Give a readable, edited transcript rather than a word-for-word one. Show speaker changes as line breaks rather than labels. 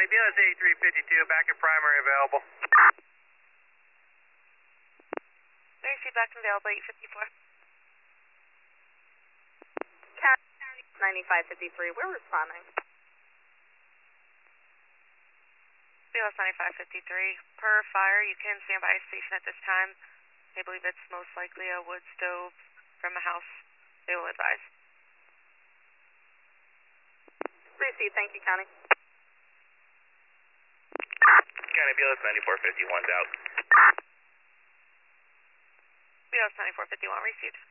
County, BLS 8352, back in primary available.
Received back and available, 854.
County 9553, we're responding.
BLS 9553, per fire, you can stand by a station at this time. I believe it's most likely a wood stove from a house. They will advise.
Received, thank you, County.
County, BLS 9451's out.
BLS 9451 received.